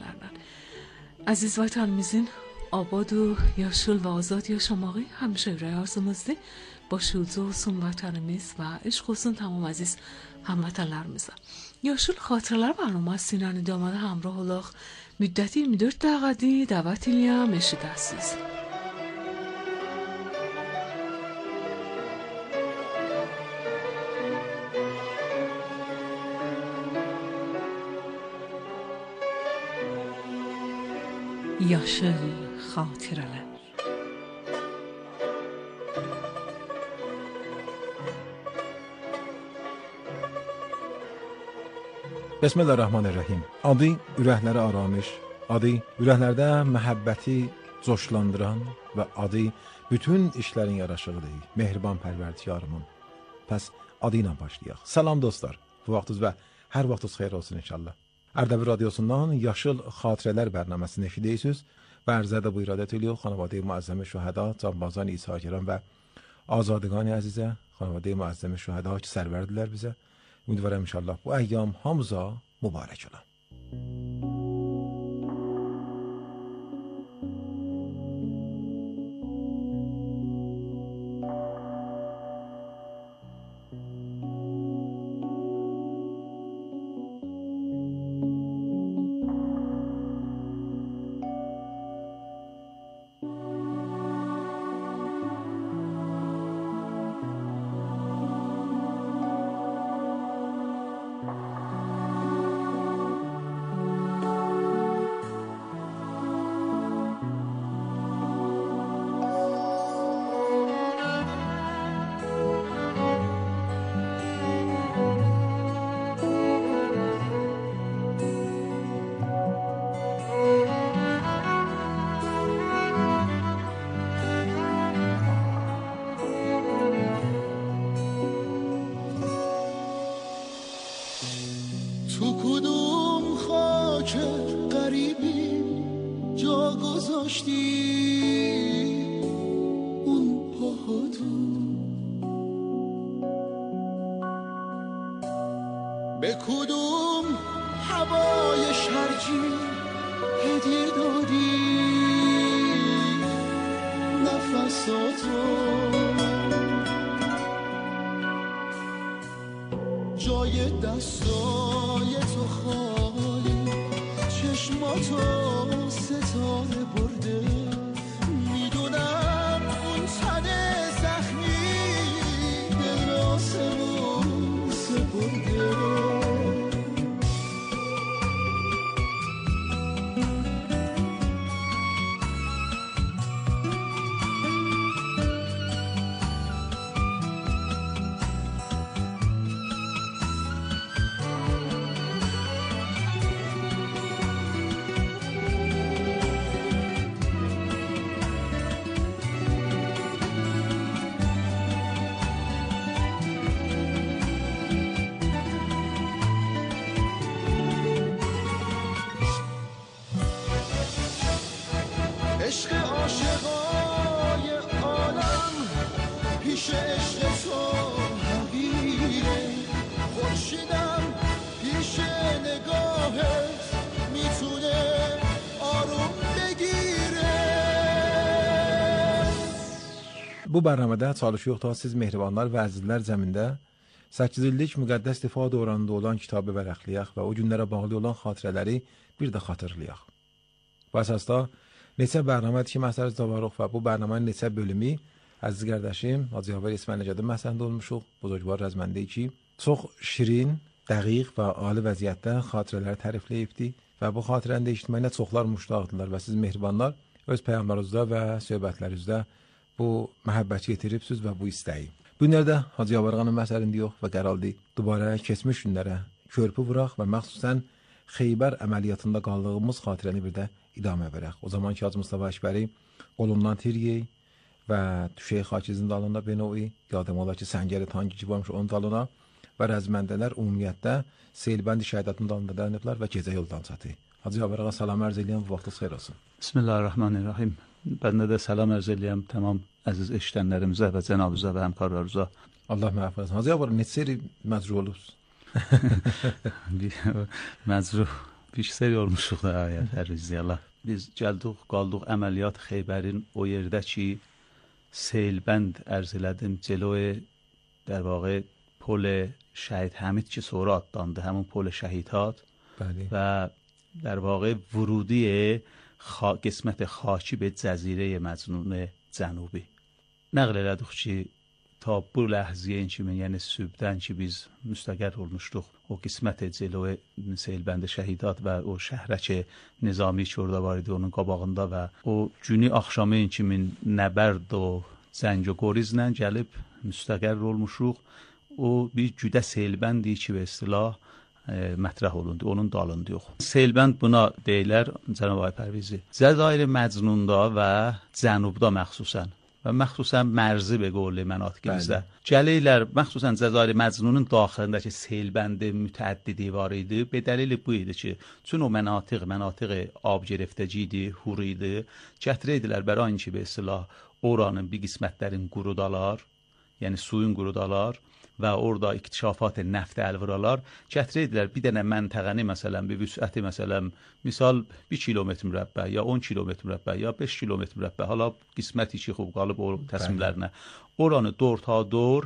bilərlər. Əziz vətənimizin abad و yaşıl və azad yaşamağı həmişə ürək arzumuzdur. Başucu olsun vətənimiz və eşq olsun tamam əziz həmvətənlərimizə. Yaşıl xatirələr bərnaməsi ilə idamada həmrah olaq. Müddəti 24 dəqiqədir, dəvət eləyəm eşidəsiz. Yaşıl xatirələr. Bismillahirrahmanirrahim. Adı ürəklərə aramış, adı ürəklərdə məhəbbəti coşlandıran və adı bütün işlərin yaraşığıdır. Mehriban pərverdigarımın. Pəs adı ilə başlayaq. Salam dostlar. Bu vaxtınız və hər vaxtınız xeyir olsun inşallah. Ərdəbil radiosundan Yaşıl Xatirələr bərnaməsini eşidirsiniz və ərzədə bu iradət ediyor xanavadə-i müəzzəm şühəda, canbazan İsa'girən və azadگان əzizə, xanavadə-i müəzzəm şühəda ki sərvərdilər bizə. Ümidvarım inşallah bu əyyam hamıza mübarək ola. به کدوم هوای شرجی هدیه دادی نفساتو جای دستای تو خالی چشماتو ستاره برده میدونم اون تن زخمی دل آسمون سپرده عشق عاشقای عالم پیش عشق تو حقیره خورشیدم پیش نگاهت میتونه آروم بگیره. Bu bərnamədə çalışıyoruz siz mehribanlar və əzizlər zəmində 8 illik müqəddəs difa dövründə olan kitabı vərəqləyək və o günlərə bağlı olan xatirələri bir də xatırlayaq. Bu əsasda neçə bərnamədir ki, məsələz davarıq və bu bərnamənin neçə bölümü əziz qardaşım Hacı Yavər İsmail Nəcəddin məsəlində olmuşuq. Buzurgvar rəzməndə ki, çox şirin, dəqiq və ali vəziyyətdə xatirələri tərifləyibdi və bu xatirənin eşitməyinə çoxlar müştaqdılar və siz mehribanlar öz peyğəmbərinizdə və söhbətlərinizdə bu məhəbbəti yetiribsiniz və bu istəyi. Bu günlərdə Hacı Yavərğanın məsəlində yox və qəraldı dubara keçmiş günlərə körpü vuraq və məxsusən Xeybər əməliyyatında qaldığımız xatirəni bir də idamə verək. O zaman ki Hacı Mustafa Əkbəri qolundan tir yey və düşək xakizin dalında benovi yadım ola ki səngəri tanki ki varmış onun dalına və rəzməndələr ümumiyyətdə Seyilbəndi şəhidətinin dalında dayanıblar və gecə yoldan çatı. Hacı Yavərğa salam ərz eləyəm, vaxtınız xeyir olsun. Bismillahirrahmanirrahim. Ben de selam ərz eləyəm tamam əziz eşidənlərimizə və cənabınıza və həmkarlarınıza. Allah məhv etsin. Hacı Yavər neçə seri məcruh olubsunuz? Məcruh Pişsər olmuşuq da Fərriziyalla. Biz gəldik, qaldıq əməliyyat Xeybərin o yerdə ki, Seyilbənd ərz elədim, cəloy در واقع پل شهید حمید که سورات دانده، همون پل شهیدات و در واقع ورودی قسمت خاکی به جزیره مظنون جنوبی نقل elədik ki, ta bu ləhziyə kimi, yəni sübdən ki biz müstəqər olmuşduq o qismət cəloy Seyilbənd şəhidat və o şəhrə ki Nizami ki orada var idi onun qabağında və o günü axşamı kimi nəbərd o zəng o qorizlə gəlib müstəqər olmuşuq. O bir güdə Seyilbəndi ki və istilah mətrəh olundu, onun dalında yox. Seyilbənd buna deyilər, Cənab Ağay Pərvizi, Cəzair Məcnunda və Cənubda məxsusən və məxsusən mərzi به قول مناطق bizdə gəlirlər, məxsusən Cəzair Məcnunun daxilindəki Seyilbəndi mütəəddidi var idi. Be dəlili bu idi ki, çün o mənatiq ab گرفتگی idi, hur idi. Gətirəydilər برای اینکه به اصطلاح oranın bir qismətlərin qurudalar, yəni suyun qurudalar və orada iktişafat neft əlviralar gətirəydilər. Bir dənə məntəqəni məsələn, bir vüsəti məsələn, misal 1 kilometr mürəbbə ya 10 kilometr mürəbbə ya 5 kilometr mürəbbə, hala qisməti ki xub qalıb o təslimlərinə. Oranı dor ta dor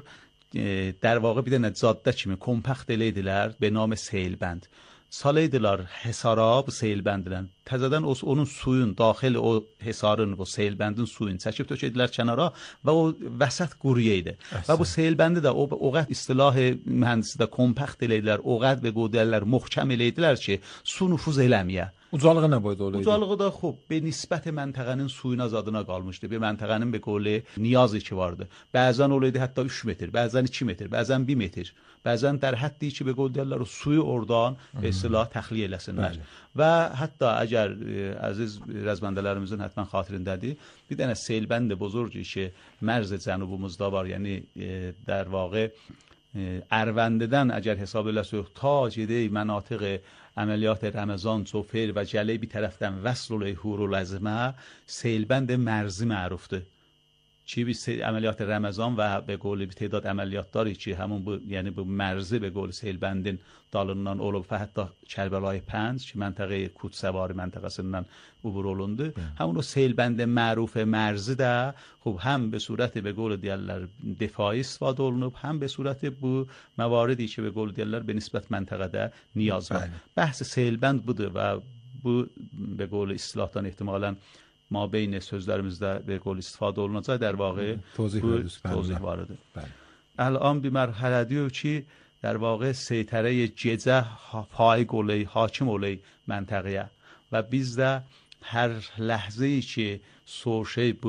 در واقع bir dənə caddə kimi kompakt eləydilər به نام Seyilbənd. Saleydiler hesara bu Seyilbəndlə. Təzədən onun suyun daxil o hesarın, o Seyilbəndin suyun çəkib tökədilər kənara və o vəsət quruyaydı. Və bu Seyilbəndi də o qəd istilah mühəndisi də kompakt elədilər, o qəd və qodəllər möhkəm elədilər ki, su nüfuz eləməyə. Ucalığı nə boyda olaydı? Ucalığı da xub, be nisbət məntəqənin suyuna zadına qalmışdı. Bir məntəqənin be qoli niyazı ki vardı. Bəzən olaydı hətta 3 metr, bəzən 2 metr, bəzən 1 metr. Bəzən در حدی ki be qodəllər o suyu oradan به اصطلاح təxliyə eləsinlər. Və hətta əgər əziz rəzbəndələrimizin həttən xatirindədir, bir dənə Seyilbənd buzurgi ki mərz cənubumuzda var, yəni در واقع Ərvəndidən əgər hesab eləsək ta gedək mənatiq əməliyyat Ramazan, Çofir və gələ bir tərəfdən vəsl Hurulazmə Seyilbənd mərzi mərufdur. Ki biz əməliyyat Ramazan və به قول bir تعداد əməliyyatlar ki həmin bu yəni bu mərzi به قول Seyilbəndin dalından olub və hətta Kərbəlayı Pəncə ki məntəqə Kudsəvari məntəqəsindən ubur olundu. Həmin o Seyilbənd məruf mərzi də xub həm به صورت به قول deyirlər دفاعی istifadə olunub, həm به صورت bu məvaridی ki به قول deyirlər به نسبت məntəqədə niyaz var. Bəhs Seyilbənd budur və bu به قول istilahatdan ehtimalən ما بین sözlərimizdə به قول istifadə olunacaq در واقع توضیح vardır. الان bir mərhələdəyik ki در واقع سیطره gecə faiq olay, hakim olay məntəqəyə və biz də hər ləhzəyi ki soşey bu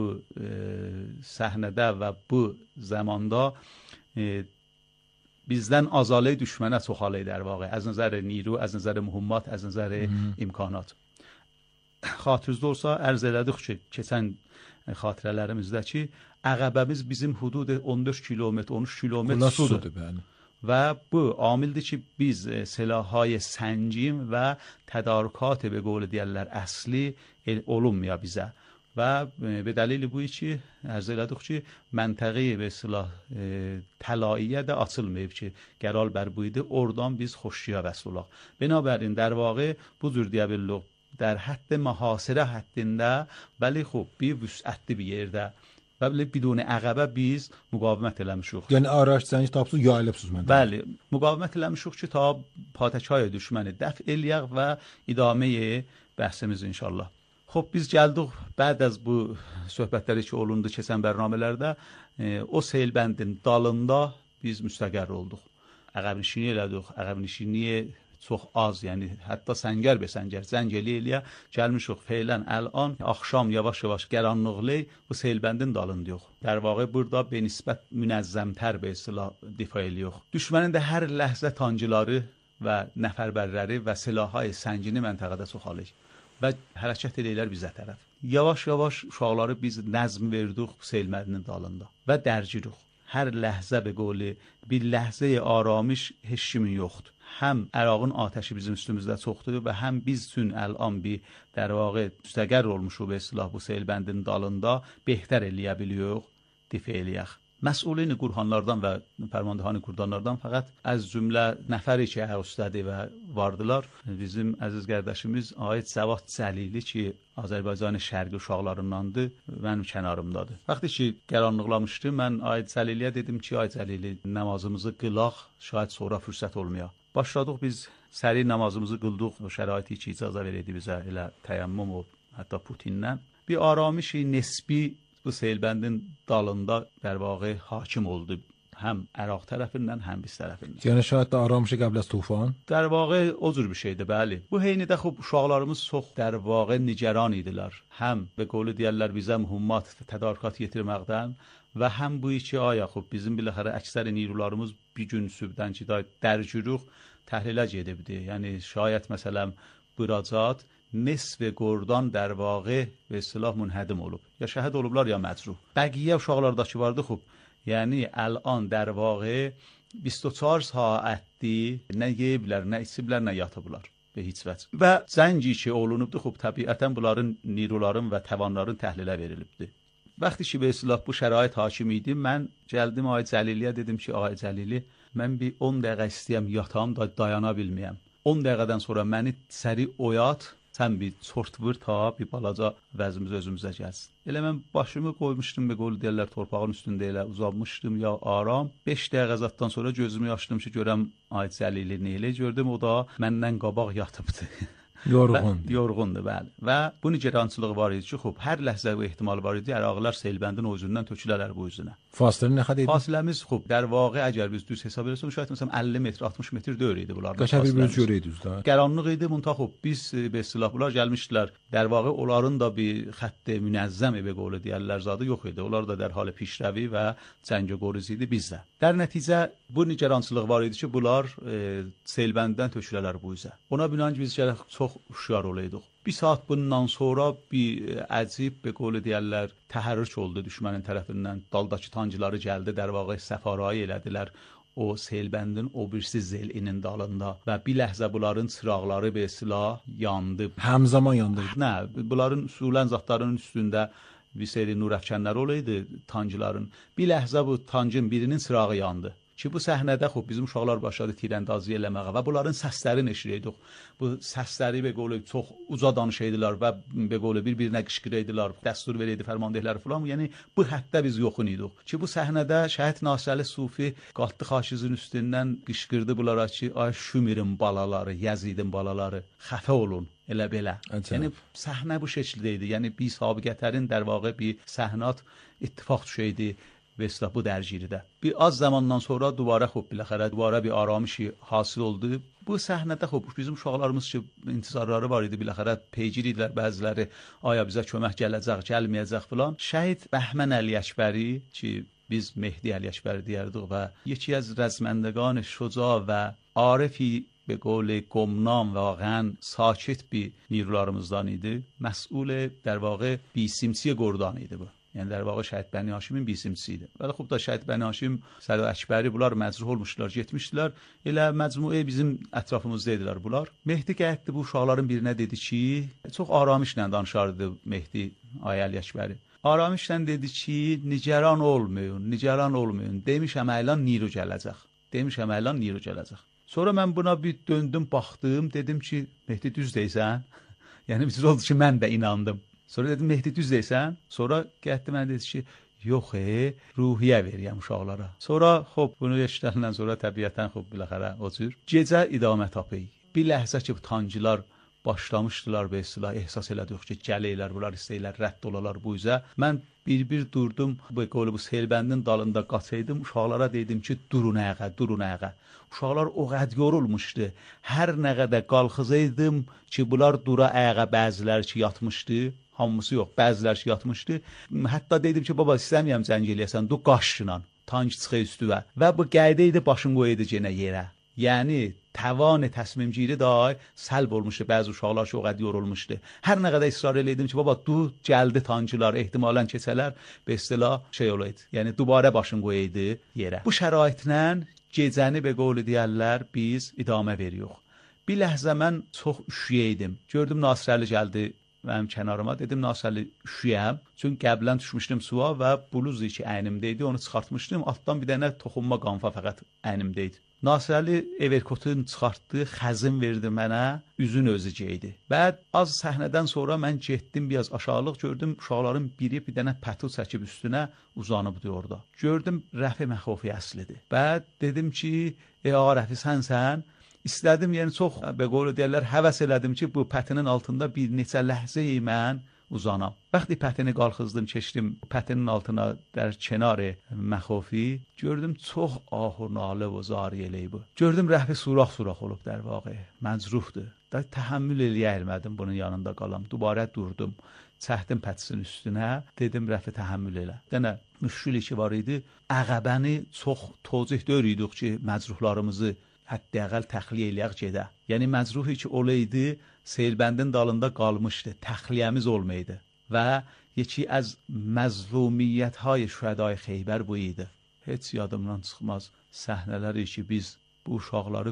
səhnədə və bu zamanda bizdən azalı düşmənə çoxalay در واقع از نظر نیرو، از نظر مهمات، از نظر imkanat. Xatırınızda olsa ərz elədik ki, keçən xatirələrimizdə ki, əqəbəmiz bizim hudud 14 kilometr, 13 kilometr sudur. Və bu amildir ki, biz silahهای سنجیم və tədarükat به قول deyirlər əsli olunmuyor bizə. Və به دلیل bu ki, ərz elədik ki, məntəqəyə به silah təlaiyə də açılmayıb ki, qərar bər bu idi, oradan biz xoşuya vəsl olaq. Binabərin در واقع bu cür deyə bilirik در حد محاصره حدində ولی خب bir vüsətli bir yerdə və بدون əqəbə biz müqavimət eləmişik. Yəni araç zəng tapsız yayılıbsınız məndə. Bəli, müqavimət eləmişik ki ta patəkay düşməni dəf eləyək və idamə bəhsimiz inşallah. Xop biz gəldik بعد از bu söhbətləri ki olundu keçən bərnamələrdə o Seyilbəndin dalında biz müstəqər olduq. Əqəbnişini elədik, əqəbnişini çox az, yəni hətta səngər be səngər zəng eləyə gəlmişik feylən الان axşam yavaş-yavaş qaranlıqlı bu Seyilbəndin dalındayıq. در واقع burada به نسبت münəzzəmtər be silah difa eləyirik. Düşmənin də hər ləhzə tancıları və nəfərbərləri və silahهای səngini məntəqədə çoxalır və hərəkət edirlər bizə tərəf. Yavaş-yavaş uşaqları biz nəzm verdik Seyilbəndin dalında və dərcirik. Hər ləhzə به قول bir ləhzə aramış heç kimin yoxdur. Həm Ərağın atəşi bizim üstümüzdə çoxdur və həm biz üçün الان bir در واقع müstəqər olmuşuq به اصطلاح bu Seyilbəndin dalında behter eləyə biliyoruz, difa eləyək. Məsulin qurhanlardan və fərmandehan qurdanlardan fəqət az cümlə nəfəri ki, ustadı və vardılar. Bizim əziz qardaşımız Ayət Cəvad Cəlili ki, Azərbaycanın şərqi uşaqlarındandır, mənim kənarımdadır. Vaxtı ki, qaranlıqlamışdı, mən Ayət Cəliliyə dedim ki, Ayət Cəlili, namazımızı qılaq, şayət sonra fürsət olmaya. Başladıq biz səri namazımızı qıldıq, o şəraiti ki, icazə verdi bizə elə təyəmmüm o, hətta Putinlə. Bir aramışı nisbi bu Selbəndin dalında در واقع hakim oldu. Həm Əraq tərəfindən, həm biz tərəfindən. Yəni şayət də aramışı qəbl az tufan? در واقع o cür bir şeydir, bəli. Bu heynidə xub uşaqlarımız çox در واقع nigeran idilər. Həm به قول deyirlər bizə mühimmat tədarükat yetirməkdən və həm bu iki aya xub bizim biləxərə əksər nirularımız bir gün sübdən ki dərcürüq təhlilə gedibdi. Yəni şayət məsələn buracat نصف گردان در واقع به اصطلاح منهدم olub. یا şəhid olublar ya məcruh. Bəqiyə uşaqlardakı vardı xub. Yəni الان در واقع 24 saatdir nə yeyiblər, nə içiblər, nə yatıblar به heç vəch. Və zəngi ki olunubdu xub təbiətən bunların niruların və təvanların təhlilə verilibdi. Vaxtı ki به اصطلاح bu şərait hakim idi, mən gəldim Ayət Cəliliyə dedim ki, Ayət Cəlili, mən bir 10 dəqiqə istəyəm yatam da dayana bilməyəm. 10 dəqiqədən sonra məni səri oyat. Sən bir çort vur ta bir balaca vəzimiz özümüzə gəlsin. Elə mən başımı qoymuşdum be qol deyirlər torpağın üstündə elə uzanmışdım ya aram. 5 dəqiqə zatdan sonra gözümü açdım ki görəm Ayət Cəlili nə elə gördüm o da məndən qabaq yatıbdı. Yorğundur. Yorğundur, bəli. Və bu nigerançılığı var idi ki, xub hər ləhzə bu ehtimal var idi. Əraqlar Selbəndin o üzündən tökülərlər bu üzünə. Fasilə nə qədər idi? Fasiləmiz xub. در واقع əgər biz düz hesab etsək, şayət məsələn 50 metr, 60 metr döyür idi bunlar. Qəşəng bir görəydi düzdür. Qaranlıq idi, muntaxub. Biz be istilah bunlar gəlmişdilər. در واقع onların da bir xətt münəzzəm be qolu deyirlər zadı yox idi. Onlar da در حال پیشروی və cəngəgoriz idi bizdə. در nəticə bu nigerançılıq var idi ki, bunlar Selbənddən tökülərlər bu üzə. Ona binaən biz gərək çox uşyar olaydıq. Bir saat bundan sonra bir əcib be qolu deyirlər təhərrük oldu düşmənin tərəfindən. Daldakı tancıları gəldi, در واقع səfarayı elədilər. O Selbəndin o birisi zelinin dalında və bir ləhzə bunların çıraqları be silah yandı. Həmzaman yandı. Nə, bunların usulən zatlarının üstündə bir seri nur əfkənləri olaydı tancıların. Bir ləhzə bu tancın birinin çırağı yandı. Ki bu səhnədə xub bizim uşaqlar başladı tirəndazı eləməyə və bunların səslərini eşidirdik. Bu səsləri be qolu çox uca danışırdılar və be qolu bir-birinə qışqırırdılar, dəstur verirdi fərmandehlər falan. Yəni bu həddə biz yoxun idik. Ki bu səhnədə Şəhid Nasirəli Sufi qalxdı xaşizin üstündən qışqırdı bunlara ki, ay Şümirin balaları, Yazidin balaları, xəfə olun. Elə belə. Yəni səhnə bu şəkildə idi. Yəni bir sabiqətərin در واقع bir səhnat ittifaq düşəydi. Ve bu dergirdə. Bir az zamandan sonra duvara xub biləxərə duvara bir aramışı hasil oldu. Bu səhnədə xub bizim uşaqlarımız ki intizarları var idi biləxərə peygir idilər bəziləri aya bizə kömək gələcək, gəlməyəcək filan. Şəhid Bəhmən Əliyəkbəri ki biz Mehdi Əliyəkbəri deyərdik və یکی از رزمندگان شجاع و عارفی به قول گمنام واقعا ساکت bir نیروlarımızdan idi. Məsul در واقع بیسیمسی گردان idi bu. Yəni در واقع Şəhid Bəni Haşimin bisimçisi idi. Bəli xub da Şəhid Bəni Haşim, Sərdə Əkbəri bunlar məcruh olmuşlar, getmişdilər. Elə məcmuə bizim ətrafımızda idilər bunlar. Mehdi qəhətdi bu uşaqların birinə dedi ki, çox aramışla danışardı Mehdi Ayəl Əkbəri. Aramışla dedi ki, nigeran olmayın. Demişəm əylan niru gələcək. Sonra mən buna bir döndüm, baxdım, dedim ki, Mehdi düz deysən. Yəni bir oldu ki, mən də inandım. Sonra dedim Mehdi düz deysən. Sonra gəldi mənə dedi ki, yox ruhiyyə verirəm uşaqlara. Sonra xop bunu eşidəndən sonra təbiətən xop biləxərə o cür gecə idamə tapı. Bir ləhzə ki tancılar başlamışdılar be istilah ehsas elədik ki, gələylər bunlar istəyirlər rədd olalar bu üzə. Mən bir durdum bu qolu bu Selbəndin dalında qaçaydım. Uşaqlara dedim ki, durun ayağa. Uşaqlar o qəd yorulmuşdu. Hər nə qədər qalxızaydım ki, bunlar dura ayağa bəzilər ki yatmışdı. Hamısı yox, bəzilər ki yatmışdı. Hətta dedim ki, baba istəməyəm zəng eləyəsən, du qaşla, tank çıxı üstüvə. Və bu qayda idi, başın qoydu yenə yerə. Yəni təvan təsmimgiri day səlb olmuşdu. Bəzi uşaqlar ki, o qəd yorulmuşdu. Hər nə qədər israr eləydim ki, baba du gəldi tankçılar, ehtimalən keçələr, be istilah şey olaydı. Yəni dubarə başın qoydu yerə. Bu şəraitlə gecəni be qolu deyərlər biz idamə veririk. Bir ləhzə mən çox üşüyəydim. Gördüm Nasirəli gəldi mənim kənarıma, dedim Nasəli üşüyəm. Çünki qəbələn düşmüşdüm suya və bluz ki əynimdə idi, onu çıxartmışdım. Altdan bir dənə toxunma qanfa fəqət əynimdə idi. Nasəli everkotun çıxartdı, xəzin verdi mənə, üzün özü geydi. Bəd az səhnədən sonra mən getdim biraz aşağılıq, gördüm uşaqların biri bir dənə pətu çəkib üstünə uzanıbdı orada. Gördüm Rəfi Məxofi əslidir. Bəd dedim ki, ağa Rəfi sənsən? İstədim, yəni çox bəqol deyirlər, həvəs elədim ki, bu pətinin altında bir neçə ləhzəyi mən uzanam. Vaxtı pətini qalxızdım, keçdim pətinin altına در کنار Məxofi, gördüm çox ahur nalə və zari eləyib bu. Gördüm Rəfi surax-surax olub در واقع, məcruhdur. Da təhəmmül eləyə bilmədim bunun yanında qalam. Dubarə durdum, çəkdim pətisin üstünə, dedim Rəfi təhəmmül elə. Dənə müşküli ki var idi, əqəbəni çox tozih dörüydük ki, məcruhlarımızı hətta təxliyə eləyək gedə. Yəni məcruhi ki olaydı, Seyilbəndin dalında qalmışdı, təxliyəmiz olmaydı. Və yeki az məzlumiyyət-hay şühədai Xeybər bu idi. Heç yadımdan çıxmaz səhnələri ki biz bu uşaqları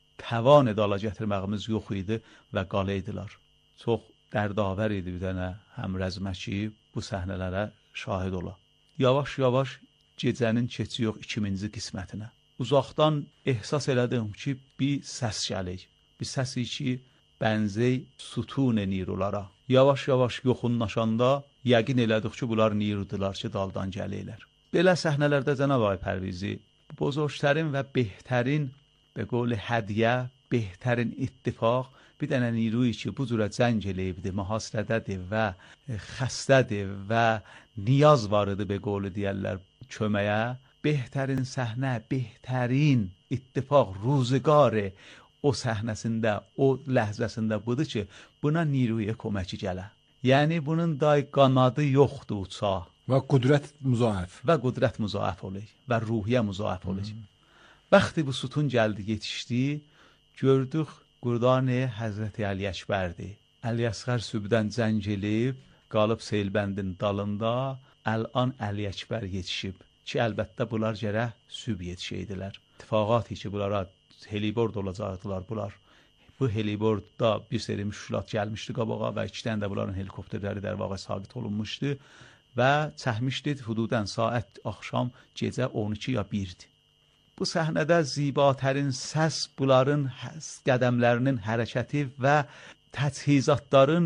təvan edala gətirməyimiz yox idi və qalıydılar. Çox dərdavər idi bir dənə həmrəzməki bu səhnələrə şahid ola. Yavaş-yavaş gecənin keçi yox 2000-ci qismətinə. Uzaqdan ehsas elədim ki, bir səs gəlir. Bir səsi ki, bənzey sütun nirulara. Yavaş-yavaş yoxunlaşanda yəqin elədik ki, bunlar nirudular ki, daldan gəlirlər. Belə səhnələrdə Cənab Ağay Pərvizi, buzurgtərin və behtərin, به قول هدیه بهترین اتفاق bir dənə نیرویی ki bu cürə cəng eləyibdir, mühasirədədir və xəstədir və niyaz var idi به قول deyərlər köməyə. Behtərin səhnə, behtərin ittifaq, ruzgar o səhnəsində, o ləhzəsində budur ki, buna نیروی köməki gələ. Yəni bunun day qanadı yoxdur uça. Və qudrət müzaəf. Və qudrət müzaəf olur və ruhiyyə müzaəf olur. Vaxtı bu sütun gəldi, yetişdi, gördük Qurdan-ı Həzrəti Əli Əkbərdir. Əli Əsğər sübdən cəng eləyib, qalıb Seyilbəndin dalında, əl'an Əli Əkbər yetişib. Ki, əlbəttə bunlar gərək süb yetişəydilər. İttifaqat ki, bunlara helibord olacaqdılar bunlar. Bu helibordda bir seri müşkilat gəlmişdi qabağa və 2 dənə də bunların helikopterləri در واقع sabit olunmuşdu və çəkmişdi hududən saat axşam gecə 12 ya 1-dir. Bu səhnədə zibatərin səs bunların qədəmlərinin hərəkəti və təchizatların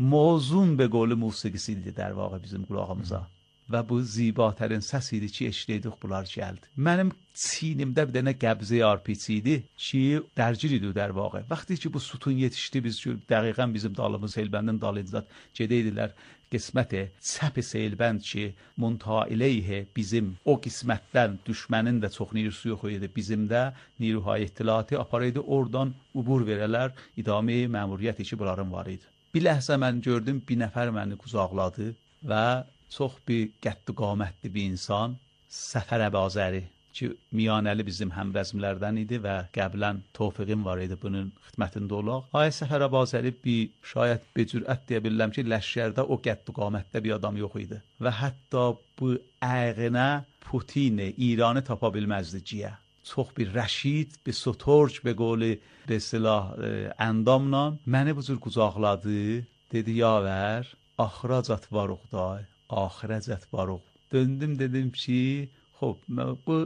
mozun به قول musiqisi idi در واقع bizim qulağımıza. Və bu zibatərin səs idi ki, eşitdik bunlar gəldi. Mənim çiynimdə bir dənə qəbzə arpiçi idi ki, dərgir idi در واقع. Vaxtı ki bu sütun yetişdi, biz dəqiqən bizim dalımız Seyilbəndin dalıydı. Gedeydilər qisməti çəp Seyilbənd ki, muntaha ileyhi bizim o qismətdən düşmənin də çox nirüsü yox idi. Bizim də niruhay ittilatı aparaydı, oradan ubur verələr, idami məmuriyyəti ki, bunların var idi. Bir ləhzə mən gördüm, bir nəfər məni qucaqladı və çox bir qəddi qamətli bir insan, Səfər Əbazəri ki, Miyanəli bizim həmrəzmlərdən idi və qəblən Tofiqim var idi bunun xidmətində olaq. Ay Səfər Əbazəri bir şayət bir cürət deyə bilirəm ki, ləşkərdə o qəddi qamətdə bir adam yox idi. Və hətta bu əğinə Putin İranı tapa bilməzdi ciyə. Çox bir rəşid, bir sotorç به قول به اصطلاح əndamla məni bu cür qucaqladı, dedi yavər, axıracat varuqday. آخرت واروق. döndüm dedim ki خب bu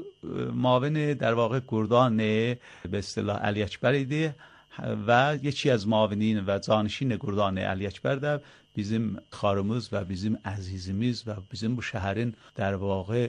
معاون در واقع گردان به اصطلاح علی اکبر idi və یکی از معاونین və canişin گردان علی اکبر də bizim xarımız və bizim əzizimiz və bizim bu şəhərin در واقع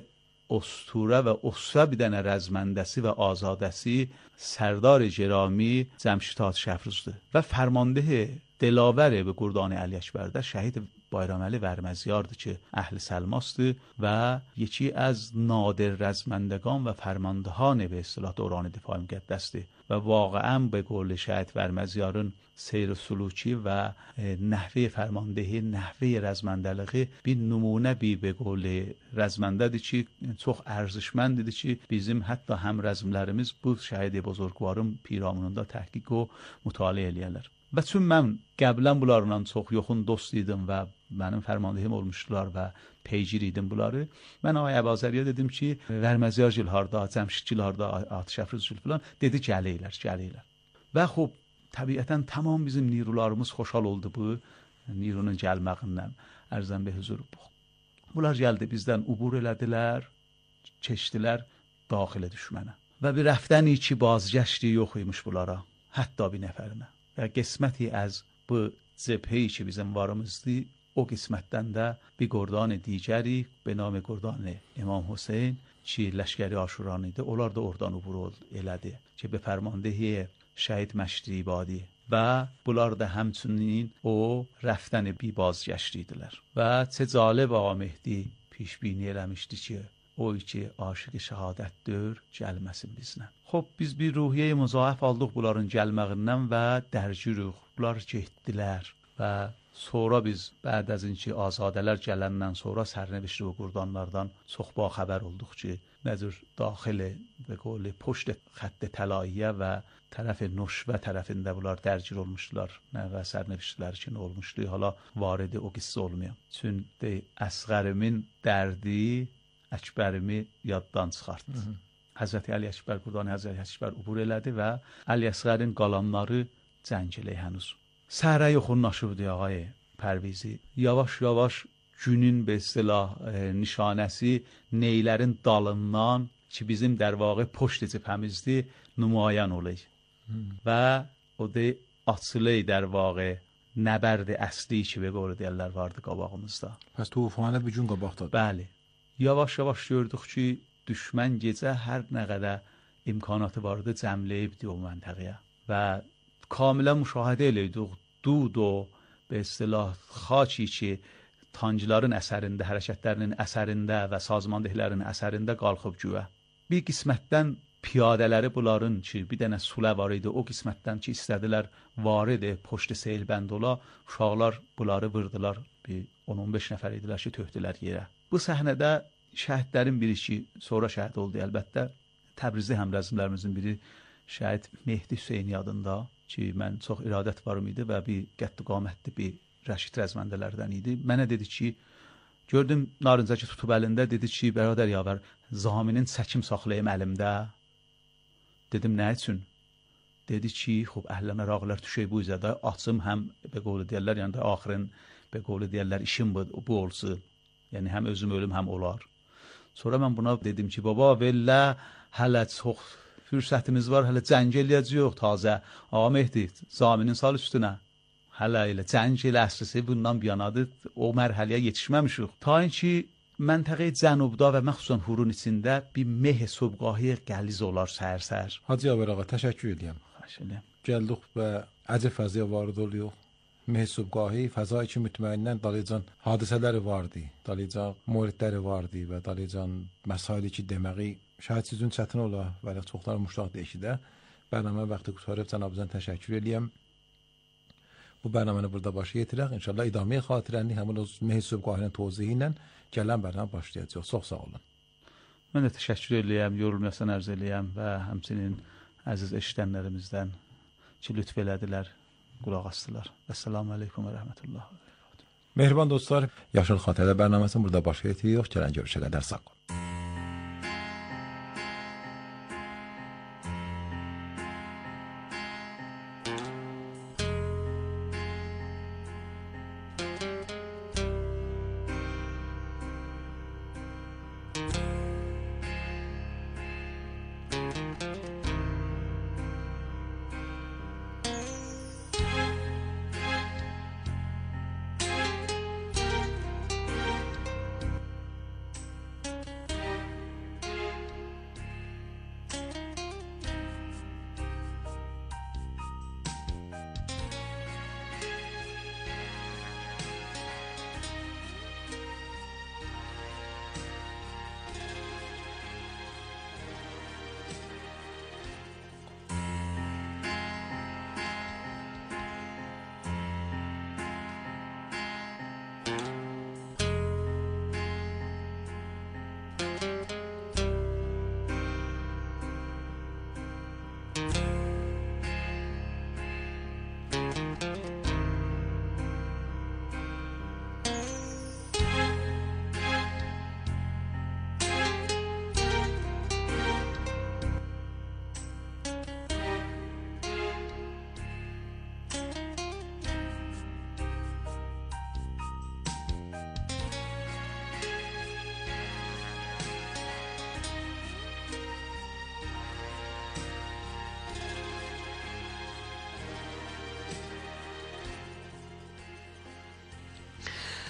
اسطوره və usra bir dənə rəzməndəsi və azadəsi Sərdar Cərami Cəmşid Şəfruzdur və fərmanده دلاور به گردان علی اکبر şəhid Bayraməli Vərməziyardır ki, Əhl-i Səlmasdır və yeki az nadir rəzməndəqan və fərmandəhan به اصطلاح دوران دفاع müqəddəsdir və واقعا به قول şəhid Vərməziyarın seyr suluki və nəhvə fərmandəhi, nəhvə rəzməndəliği bir nümunə bir به قول rəzməndədir ki, çox ərزişməndidir ki, bizim hətta həm rəzmlərimiz bu şəhid buzurgvarın piramidində təhqiq və mütaliə eləyərlər. Və çün mən qəblən bunlarla çox yoxun dost idim və mənim fərmandəhim olmuşdular və peygir idim bunları. Mən Ağay Əbazəriyə dedim ki, Vərməziyargil harda, Cəmşidgil harda, Atişəfruzgil falan, dedi gəlirlər. Və xub, təbiətən tamam bizim nirularımız xoşal oldu bu Nirunun gəlməğindən ərzən bir huzur bu. Bunlar gəldi bizdən ubur elədilər, keçdilər daxilə düşmənə. Və bir rəftəni ki bazgəşti yox imiş bunlara, hətta bir nəfərinə. Və qisməti az bu cəbhəyi ki bizim varımızdı, o qismətdən də bir qordan digəri به نام قردان امام حسین ki لشکری آشوران idi. Onlar da oradan ubur elədi ki به فرماندهی şəhid Məşribadi və bunlar da həmçinin o rəftəni bir bazgəşti idilər. Və çə cəlib Ağa Mehdi پیش بینی eləmişdi ki o ki aşık şəhadətdir gəlməsin bizlə. Xoş biz bir ruhiyyə müzaif aldıq bunların gəlməğindən və dərciruq. Bunlar getdilər və sonra biz بعد از اینکه azadələr gələndən sonra sərnişin və qurdanlardan çox ba xəbər olduq ki nəzər daxili به قول پشت خط طلاییه və tərəf Nuşvə tərəfində bunlar dərcir olmuşdular. Nə və sərnişinlər üçün olmuşdu. Hala varidi o qissə olmuyor. Çünki əsğərimin dərdi Əkbərimi yaddan çıxartdı. Həzrəti Əli Əkbər buradan Həzrəti Əkbər ubur elədi və Əli Əsğərin qalanları cəngələ hənuz. Səhərə yoxunlaşırdı ağay Pərvizi. Yavaş yavaş günün به اصطلاح nişanəsi neylərin dalından ki bizim در واقع پشت cəbhəmizdi nümayan olur. Və o da açılı در واقع nəbərd əsli ki به قول deyirlər vardı qabağımızda. Pəs tufanə bir gün qabaqdadır. Bəli. Yavaş yavaş gördük ki düşmən gecə hər nə qədər imkanatı vardı cəmləyibdi o məntəqəyə və kamilə müşahidə elədik. Dud o به اصطلاح xaçi ki tancların əsərində, hərəkətlərinin əsərində və sazmandehlərinin əsərində qalxıb güyə. Bir qismətdən piyadələri bunların ki, bir dənə sulə var idi, o qismətdən ki istədilər varidi, poştu seyilbənd ola, uşaqlar bunları vırdılar, bir 10-15 nəfər idilər ki, töhdülər yerə. Bu səhnədə şəhidlərin biri ki, sonra şəhid oldu əlbəttə, Təbrizli həmrəzmlərimizin biri şəhid Mehdi Hüseyni adında ki, mən çox iradət varım idi və bir qəddi qamətli bir Rəşid rəzməndələrdən idi. Mənə dedi ki, gördüm narıncakı tutub əlində, dedi ki, bərədər yavər, zaminin çəkim saxlayım əlimdə. Dedim, nə üçün? Dedi ki, xub əhlənə rağlar tüşey bu izədə, açım həm be qolu deyərlər, yəni də axırın be qolu deyərlər, işim bu olsun. Yəni həm özüm ölüm, həm olar. Sonra mən buna dedim ki, baba, vellə, hələ çox fürsətimiz var, hələ cəng eləyəcəyik tazə. Ağa Mehdi, zaminin sal üstünə. Hələ elə cəng elə əslisi bundan bir yanadır, o mərhələyə yetişməmişik. Ta ki, məntəqə cənubda və məxsusən Hurun içində bir meh sobqahı qəliz olar səhər-səhər. Hacı Yavər ağa, təşəkkür edirəm. Gəldik və əcəb fəziyə varid oluyor. Meh sobqahı fəzai ki mütməindən dalıcan hadisələri vardı, dalıcan moridləri vardı və dalıcan məsaili ki deməyi şahid sizin çətin ola və çoxlar müştaq deyişidə. Bərnamə vaxtı qutarıb cənabınızdan təşəkkür edirəm. Bu bərnaməni burada başa yetirək. İnşallah idamiyə xatirəni həmin o meh sobqahının tozihi ilə gələn bərnamə başlayacaq. Çox sağ olun. Mən də təşəkkür edirəm, yorulmayasan ərz eləyəm və həmçinin əziz eşidənlərimizdən ki, lütf elədilər, qulaq asdılar. Əssalamu aleykum və rəhmətullah. Mehriban dostlar, Yaşıl Xatirələr bərnaməsini burada başa yetiririk. Gələn görüşə qədər sağ olun.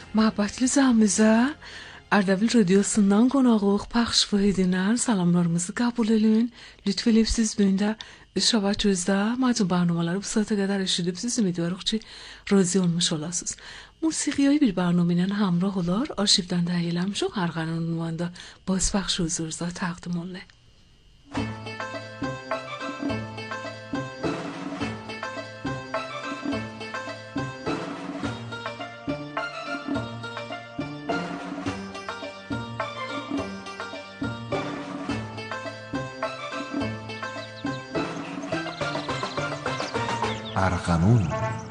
Muhabbetli izləyicilər, Ardabil Radiosundan qonağıq Pəxş Vahidinə salamlarımızı qəbul edin. Lütf edibsiz bu gün də şəbət gözdə məcbur برنامه‌ları bu saata qədər eşidibsiz. Ümidvarıq ki, razı olmuş olasınız. موسیقیایی bir برنامه ilə همراه olar. Arşivdən təhlil etmişik. Arğanın ünvanında bozbəxş huzurunuzda təqdim olunur. ارغنون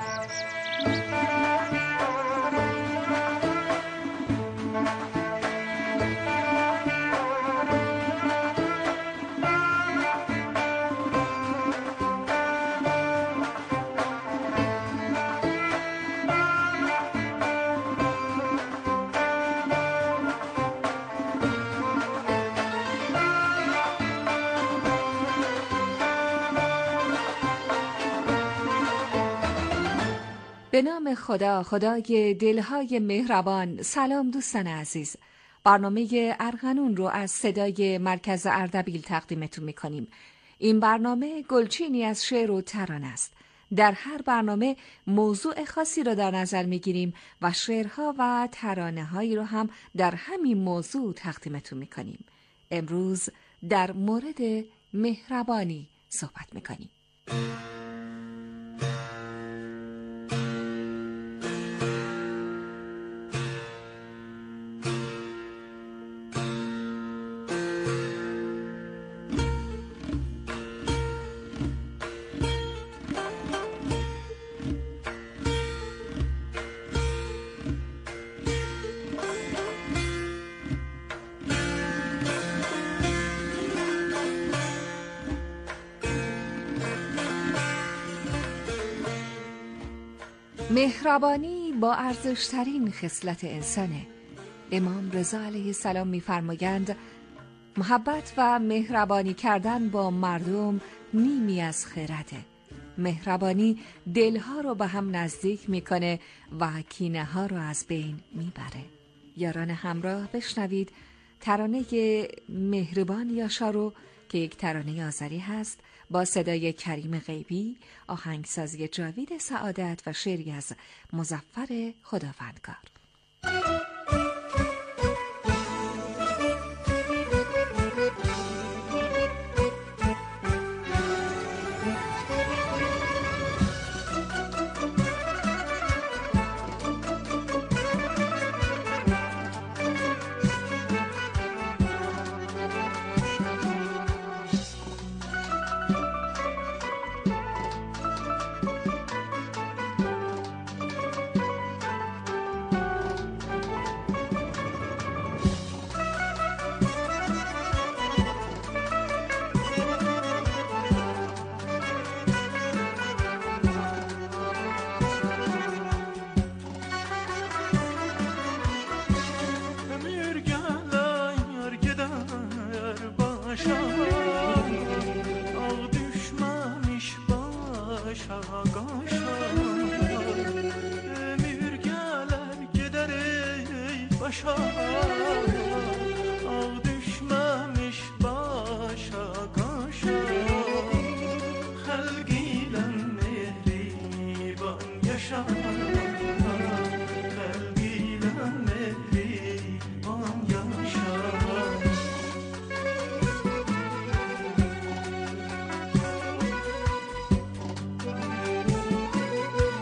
به نام خدا، خدای دلهای مهربان. سلام دوستان عزیز. برنامه ارغنون رو از صدای مرکز اردبیل تقدیمتون میکنیم. این برنامه گلچینی از شعر و ترانه است. در هر برنامه موضوع خاصی رو در نظر میگیریم و شعرها و ترانه هایی رو هم در همین موضوع تقدیمتون میکنیم. امروز در مورد مهربانی صحبت میکنیم. مهربانی با ارزشترین خصلت انسانه. امام رضا علیه السلام می‌فرمایند محبت و مهربانی کردن با مردم نیمی از خیرته. مهربانی دلها رو به هم نزدیک میکنه و کینه ها رو از بین میبره. یاران همراه، بشنوید ترانه مهربان یاشا رو که یک ترانه آذری هست با صدای کریم غیبی، آهنگسازی جاوید سعادت و شعری از مظفر خداوندگار.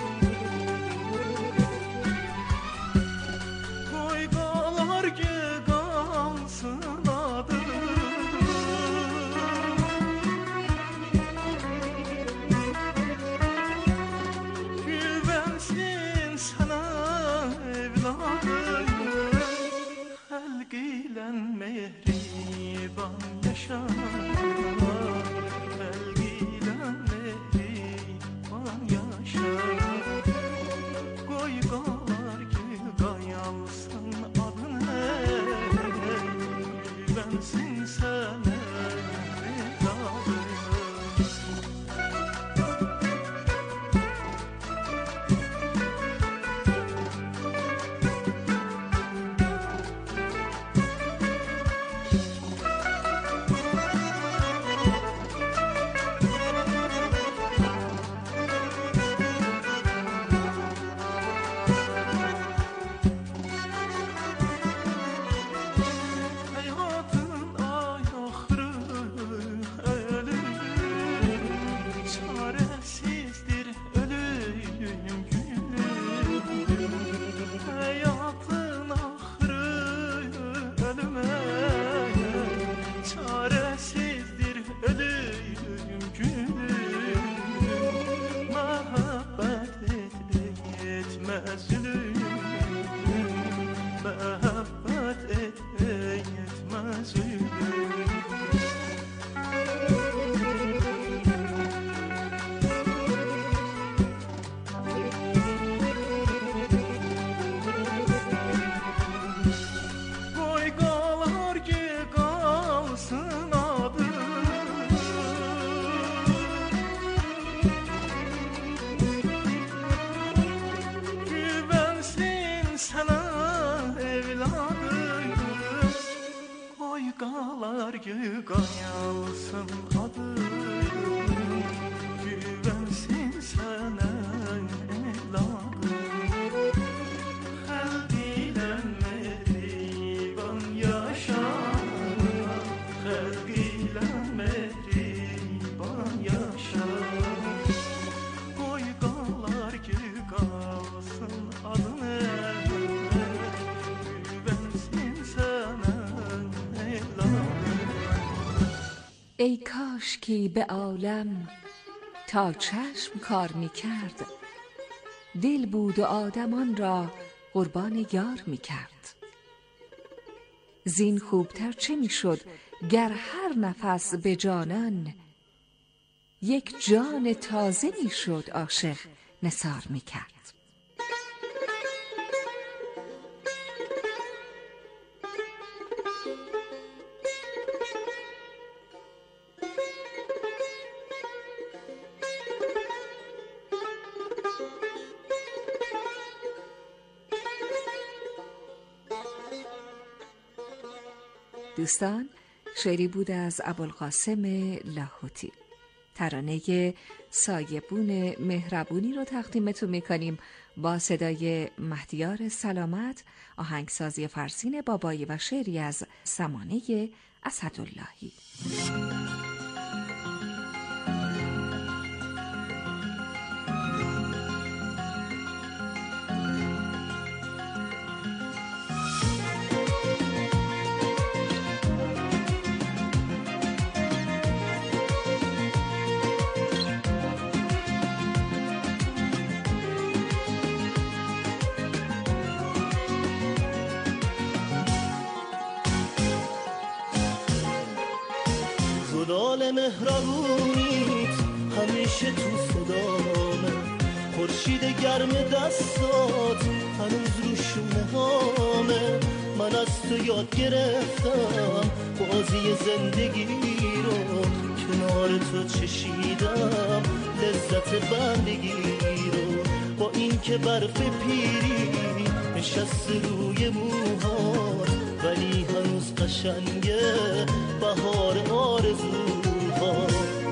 Koygalar ki gelsin adım, güvensin sana evladım. Kalbiyle mehriban yaşa, kalbiyle mehriban yaşa. Koy kallar ki kalsın adını, güvensin sana evladım. ای کاش کی به عالم تا چشم کار می کرد، دل بود و آدمان را قربان یار می کرد. زین خوبتر چه می شد گر هر نفس به جانان یک جان تازه می شد عاشق نثار می کرد. دوستان، شعری بود از ابوالقاسم لاهوتی. ترانه سایبون مهربونی رو تقدیمتون میکنیم با صدای مهدیار سلامت، آهنگسازی فرزین بابایی و شعری از سمانه اسداللهی. زلال مهربونیت همیشه تو صدامه، خورشید گرم دستات هنوز رو شونه هامه. من از تو یاد گرفتم بازی زندگی رو، کنار تو چشیدم لذت بندگی رو. با این که برف پیری نشست روی موهات، ولی هنوز قشنگه بهار آرزوها.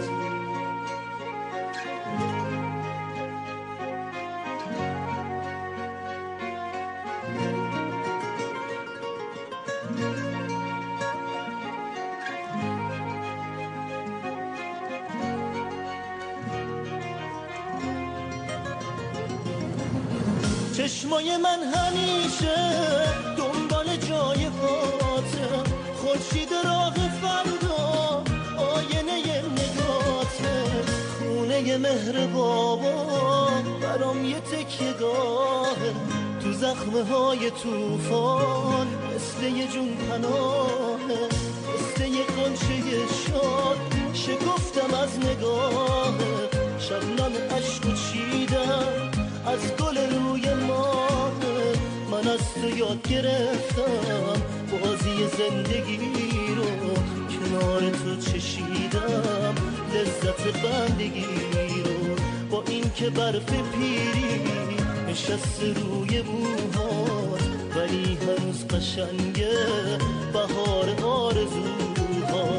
چشمای من همیشه دنبال جای هاته، خورشید راه فردا آینه نگاته. خونه مهر بابا برام یه تکیه گاهه، تو زخمه های توفان مثل یه جون پناهه. مثل یه قنچه شاد شکفتم از نگاهه، شبنم عشق چیدم از گل روی ماه. من از تو یاد گرفتم بازی زندگی رو، کنار تو چشیدم لذت بندگی رو. با این که برف پیری نشست روی موهات، ولی هنوز قشنگه بهار آرزوها.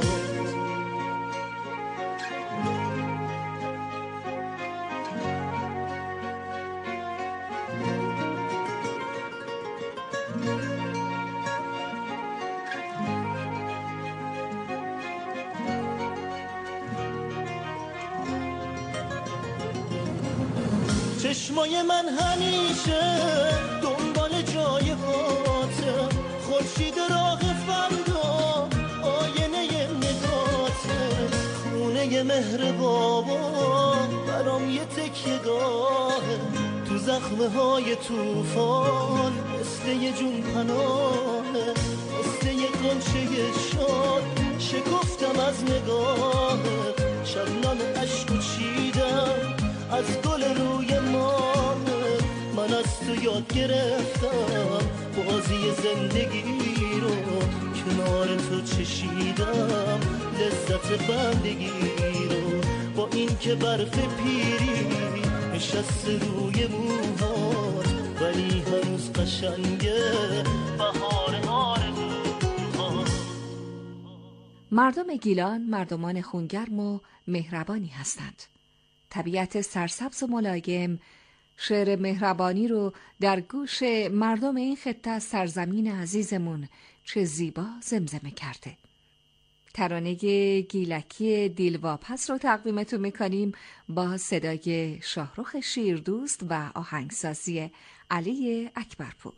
چشمای من همیشه دنبال جای هاته، خورشید راه فردا آینه نگاته. خونه مهر بابا برام یه تکیه گاهه، تو زخمه های توفان مثل یه جون پناهه. مثل یه قنچه شاد شکفتم از نگاهه، شبنم عشق چیدم از گل روی ماه. من از تو یاد گرفتم بازی زندگی رو، کنار تو چشیدم لذت بندگی رو. با این که برف پیری نشست روی موهات، ولی هنوز قشنگه بهار آرزوها. مردم گیلان مردمان خونگرم و مهربانی هستند. طبیعت سرسبز و ملایم شعر مهربانی رو در گوش مردم این خطه از سرزمین عزیزمون چه زیبا زمزمه کرده. ترانه گیلکی دیلواپس رو تقدیمتون میکنیم با صدای شاهرخ شیردوست و آهنگسازی علی اکبرپور.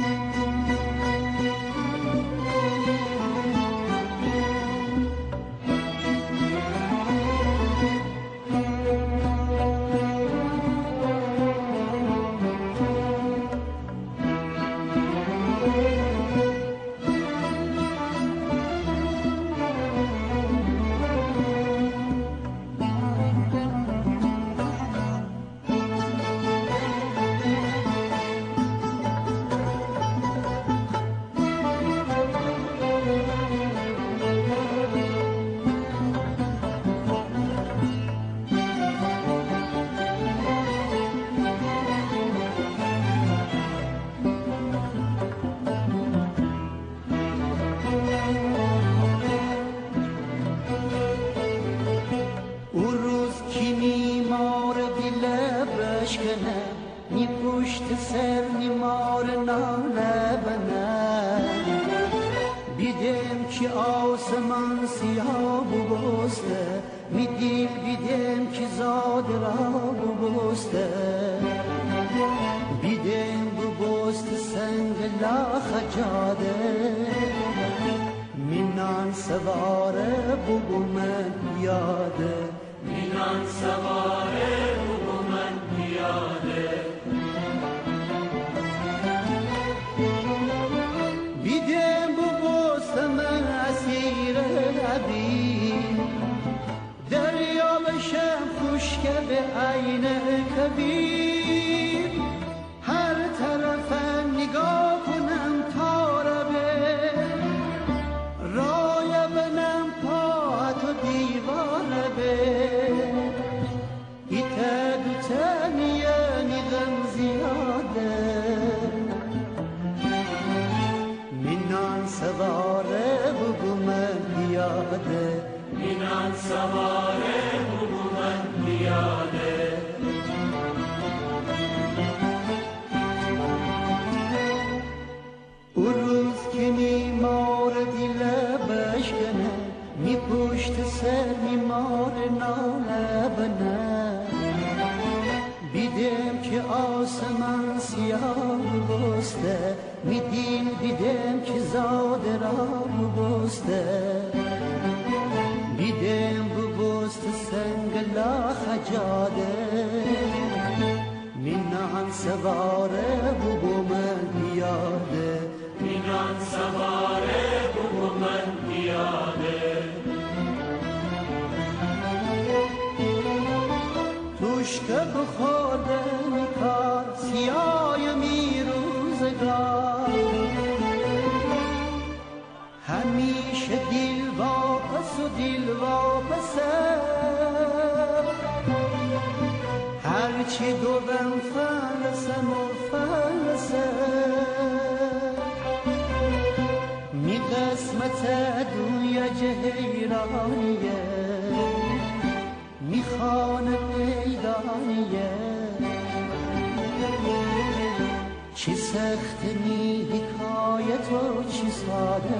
چی سخت نی حکایت و چی ساده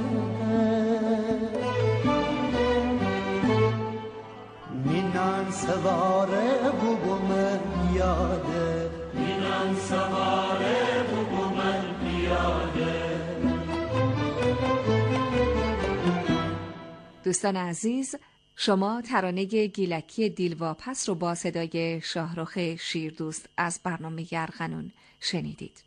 مینان سواره بوبو من بیاده مینان سواره بوبو من بیاده. دوستان عزیز، شما ترانه گیلکی دیلواپس رو با صدای شاهرخ شیردوست از برنامه ارغنون شنیدید.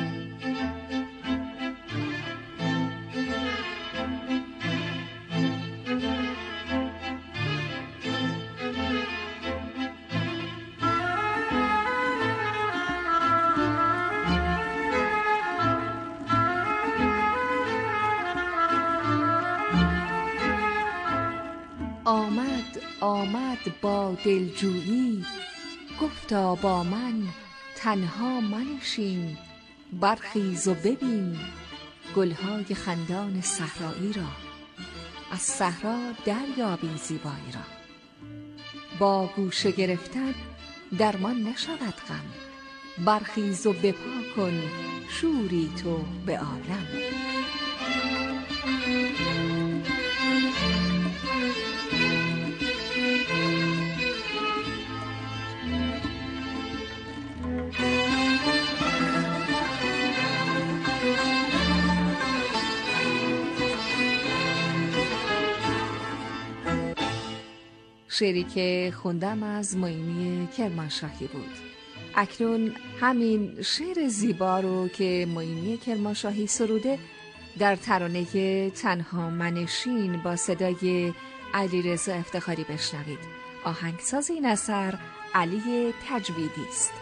آمد با دلجویی، گفتا با من تنها منشین، برخیز و ببین گلهای خندان صحرایی را. از صحرا دریابی زیبایی را. با گوشه گرفتن درمان نشود غم، برخیز و بپا کن شوری تو به عالم. شعری که خوندم از معینی کرمانشاهی بود. اکنون همین شعر زیبا رو که معینی کرمانشاهی سروده در ترانه تنها منشین با صدای علیرضا افتخاری بشنوید. آهنگساز این اثر علی تجویدی است.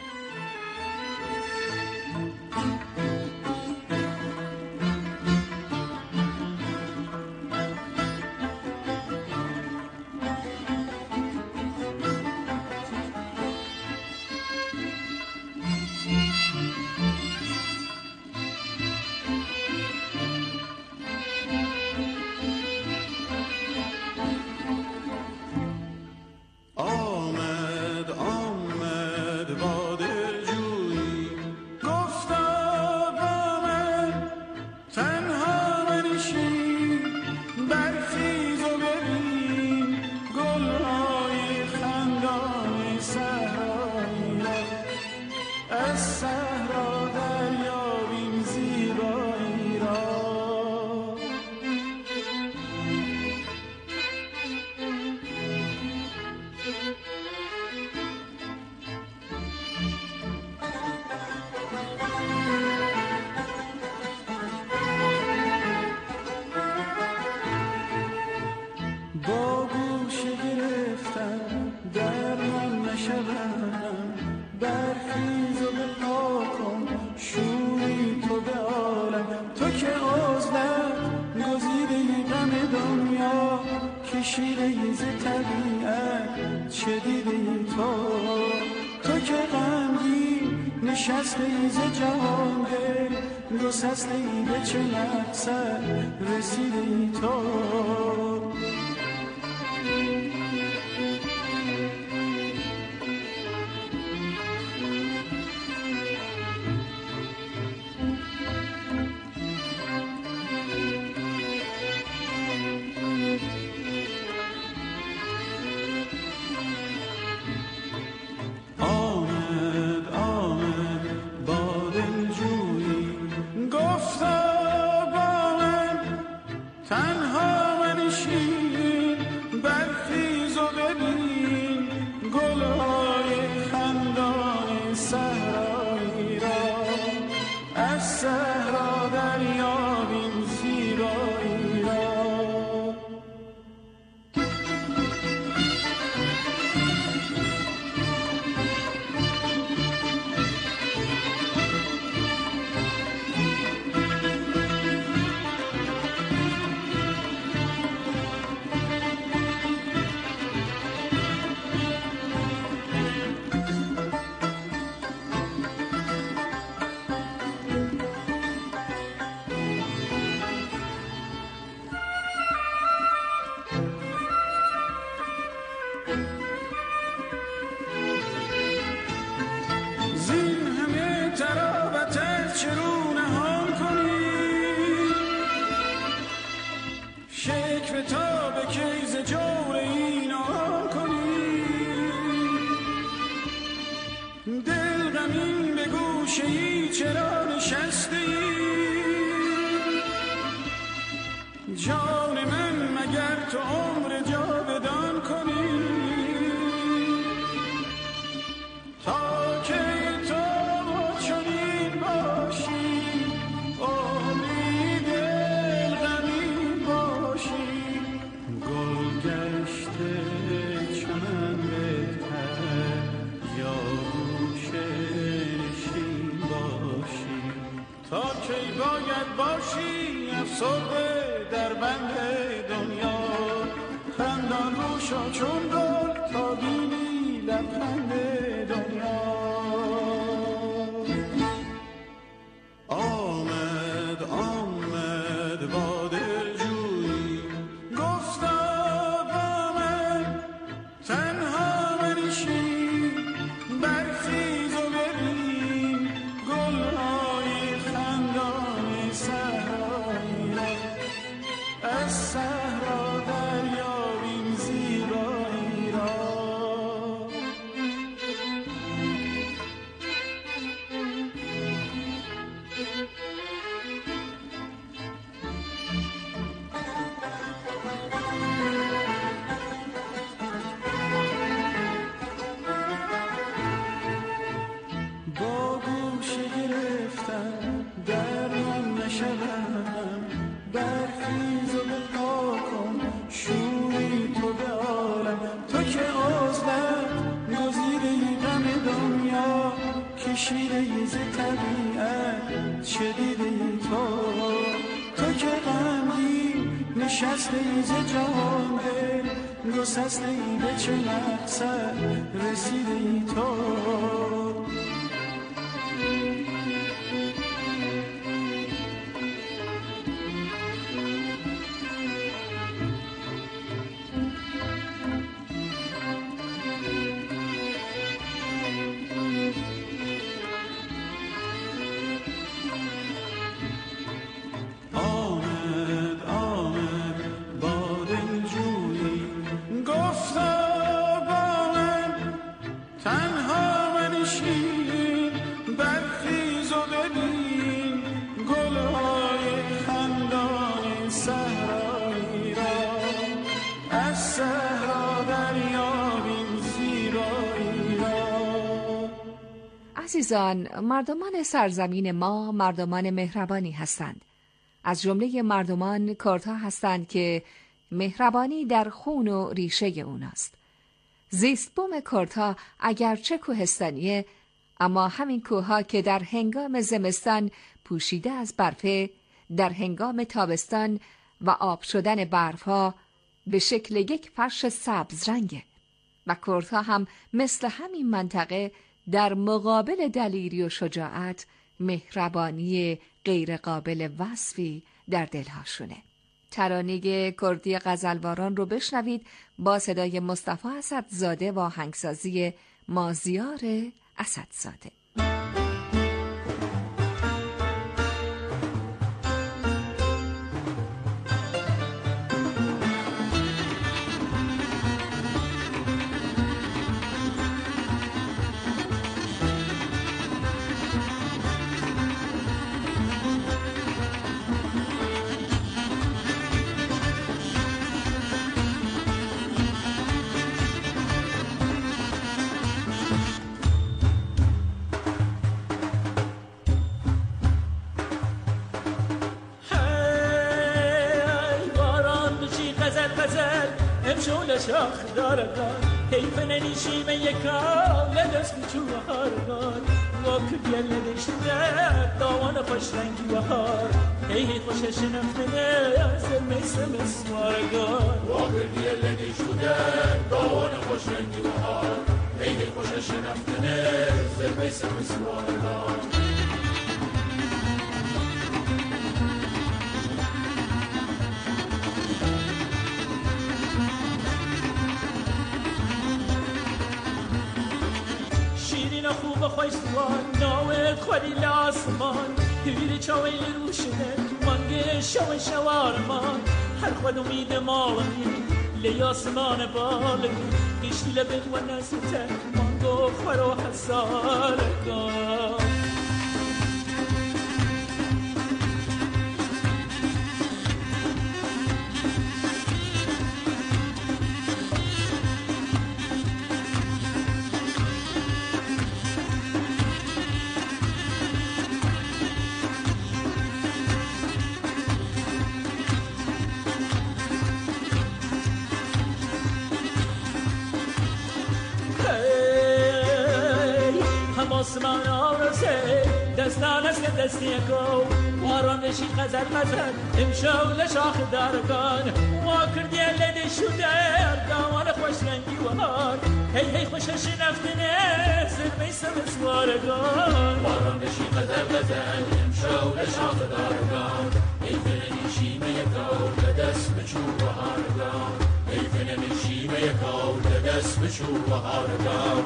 شیره ز طبیعت چه دیدی تو که غمگین نشسته ز جهان دل گسسته به چه مقصد رسیدی تو. جان من مگر تو عمر جاودان کنی تا که تو چنین باشی عمری دل غمین باشی گل گشته چمن بهتر یا گوشه نشین باشی تا کی باید باشی افسرده در بند دنیا خندان روشا چون گل تا بینی لبخند دنیا. آمد با دلجویی رسیدی تو که غمگین نشسته ای ز جان دل گسسته ای به چه مقصد رسیدی تو عزیزان، مردمان سرزمین ما مردمان مهربانی هستند. از جمله مردمان کردها هستند که مهربانی در خون و ریشه اوناست. زیست بوم کردها اگرچه کوهستانیه، اما همین کوهها که در هنگام زمستان پوشیده از برفه، در هنگام تابستان و آب شدن برفها به شکل یک فرش سبز رنگه و کردها هم مثل همین منطقه در مقابل دلیری و شجاعت مهربانی غیر قابل وصفی در دلهاشونه. ترانه کردی غزلواران رو بشنوید با صدای مصطفی اسدزاده و آهنگسازی مازیار اسدزاده. شول شاخ دارگان حیف ننیشیم یکا لدست بچوه هارگان واکر گل ندشته داوان خوش رنگی بهار هی خوشش نفتنه سرمی سمسوارگان واکر گل ندشته داوان خوش رنگی بهار هی خوشش نفتنه سرمی سمسوارگان خوب خوشوان ناوت خوری لاسمان دیویل چاویل روشنه مانگه شو شوارمان هر خود امید مالمی لیاسمان بالمی گشتی لبن و نسته مانگو خورو حسارگان آسمان آرزه دستان از دستی کو واران بشی غزل امشو لشاخ دارگان ما کردی لده شده داوان خوش رنگی و هار هی خوشش نفتنه سرمی سمسوارگان واران بشی غزل امشو لشاخ دارگان هی فنشیم یکو لدست بچو و هارگان هی فنشیم یکو لدست بچو و هارگان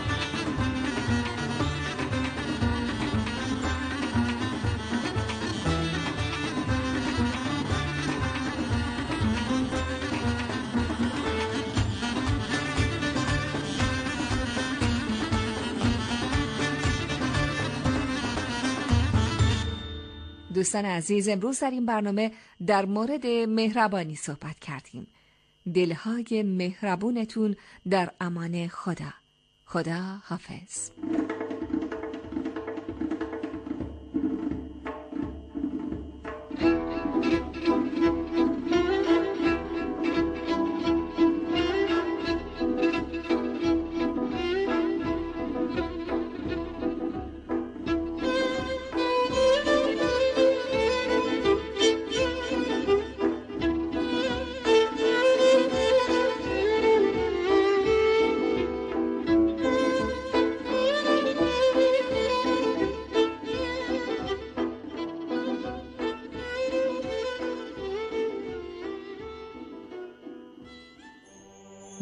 دوستان عزیز، امروز در این برنامه در مورد مهربانی صحبت کردیم. دلهای مهربونتون در امان خدا. خدا حافظ.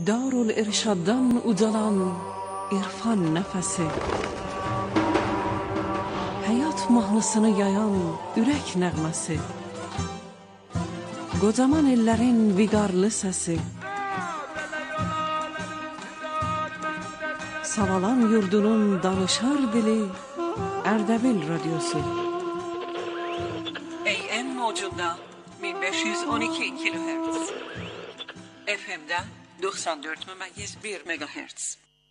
Darul-Irshaddan udalan irfan nəfəsi, həyat mahnısını yayan ürək nəğməsi, qocaman ellərin viqarlı səsi, Savalan yurdunun danışar dili, Ərdəbil radyosu. AM mövcudda 1512 kilohertz, FM'də 94,1 megahertz.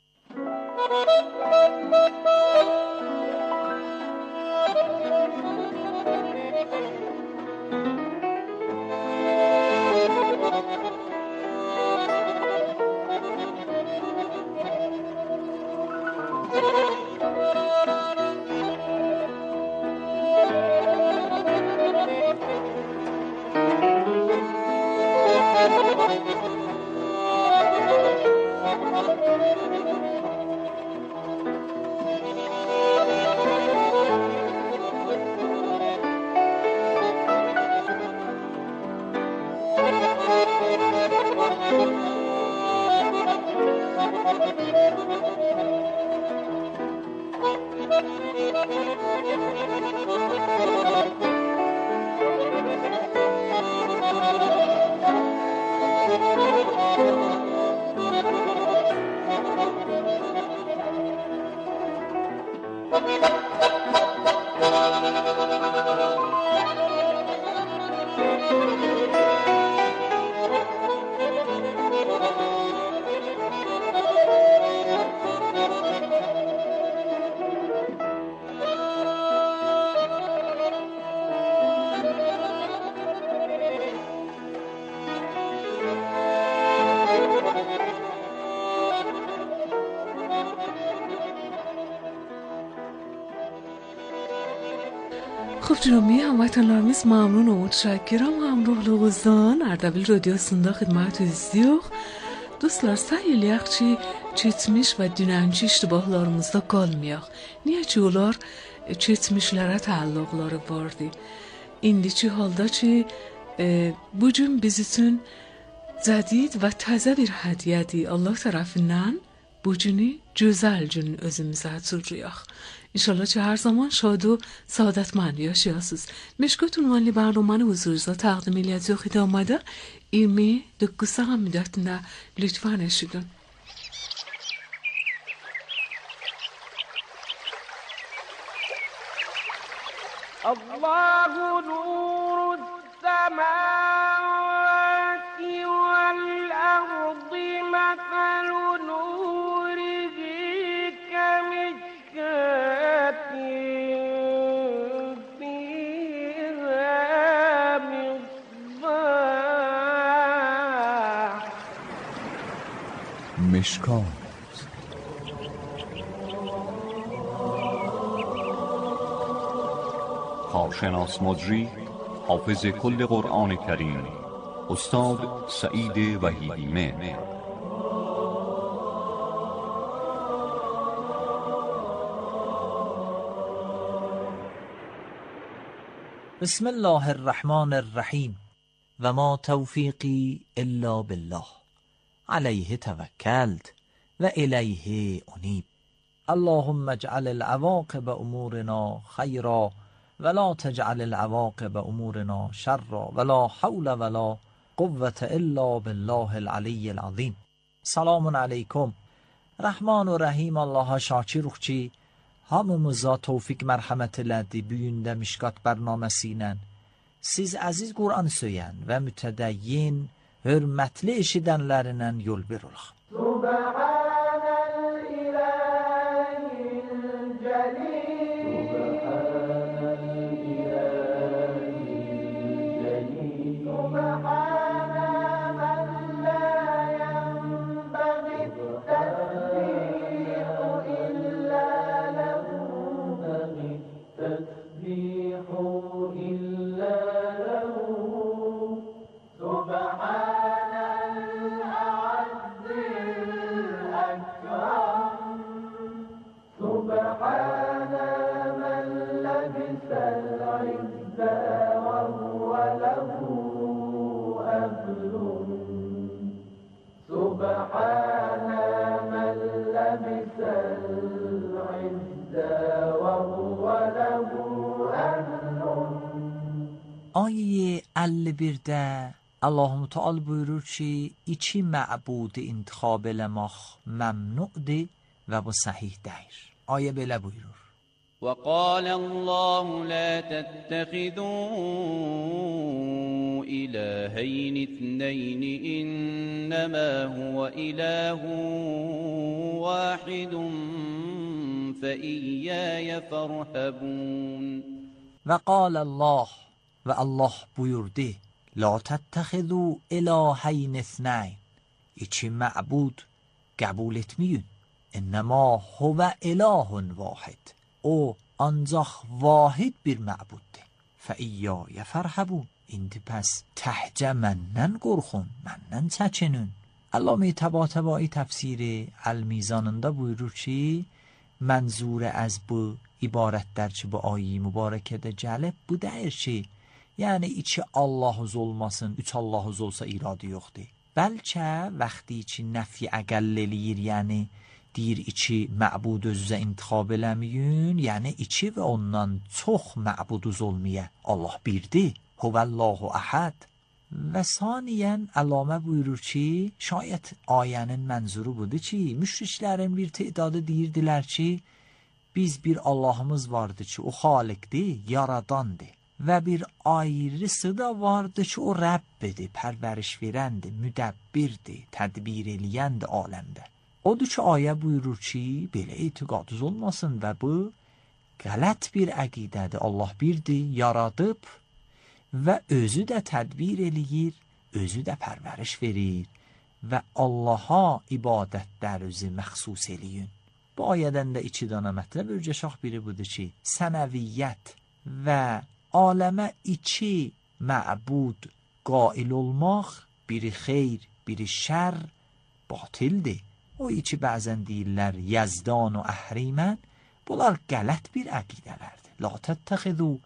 خب جنابی هموطنlarimiz ممنون و متشکرم همراه لغزdan Ərdəbil radiosunda xidmət edirik. Dostlar, səhil yaxçı keçmiş və dünənki iştibahlarımızda qalmayaq. Niyə ki, onlar keçmişlərə təalluqları vardı. İndiki halda ki, bu gün biz üçün cədid və təzə bir hədiyyədir. Allah tərəfindən bu günü gözəl gün özümüzə açırıq. İnşallah که هر زمان شاد و سعادتمند yaşayasınız. Meşgul ünvanlı برنامه huzurunuza təqdim edəcək idamada 29 saniyə müddətində lütfən eşidin. Allahu nurus semawati vel ardi mathalu nurihi مشکات کارشناس مجری حافظ کل قرآن کریم استاد سعید وحیدیمه. بسم الله الرحمن الرحیم و ما توفیقی الا بالله علیه توکلت و الیه انیب. اللهم اجعل العواقب امورنا خیرا ولا تجعل العواقب امورنا شرا ولا حول ولا قوة الا بالله العلی العظیم. Selamun aleyküm. Rahman ve Rahim Allah'a şakiruk ki hamımıza tevfik merhamet elədi büyündə Mişkat bərnaməsi ilə. Siz əziz Qur'an söyən və mütədəyyin, hörmətli eşidənlərindən yol verilək. سبحان Ayet 51'de Allah Teala buyurur ki iki məbud intikhab eləmək məmnu'dir və bu sahih deyil. Ayə belə buyurur. وقال الله لا تتخذوا إلهين اثنين إنما هو إله واحد فإياي فارهبون. وقال الله و الله buyurdu لا تتخذوا إلهين اثنين iki معبود قبول etmeyin. إنما هو إله واحد. O ancaq vahid bir məbuddur. Fəiyyaya fərhəbun. İndi pəs təhcə məndən qorxun, məndən çəkinin. Allame Təbatəbai təfsiri Əl-Mizanında buyurur ki, mənzurə az bu ibarətlər ki, bu ayi mübarəkədə gəlib, bu deyir ki, yəni iki Allahuz olmasın, üç Allahuz olsa iradı yoxdur. Bəlkə vaxtı ki, nəfi əqəll eləyir, yəni deyir iki məbud özünüzə intikhab eləməyin, yəni iki və ondan çox məbuduz olmaya. Allah birdir. Huvəllahu əhəd. Və saniyən əlamə buyurur ki, şayət ayənin mənzuru budur ki, müşriklərin bir tedadı deyirdilər ki, biz bir Allahımız vardı ki, o xaliqdir, yaradandır. Və bir ayrısı da vardı ki, o Rəbbidir, pərvəriş verəndir, müdəbbirdir, tədbir eləyəndir aləmdə. Odur ki, ayə buyurur ki, belə etiqadınız olmasın və bu qələt bir əqidədir. Allah birdir, yaradıb və özü də tədbir eləyir, özü də pərvəriş verir və Allaha ibadətlər özü məxsus eləyin. Bu ayədən də iki dana mətləb örgəşaq biri budur ki, sənəviyyət və aləmə iki məbud qail olmaq, biri xeyr, biri şər, batildir. O iki bəzən deyirlər Yezdan və Əhrimən, bunlar qələt bir əqidələrdir. La təttəxidu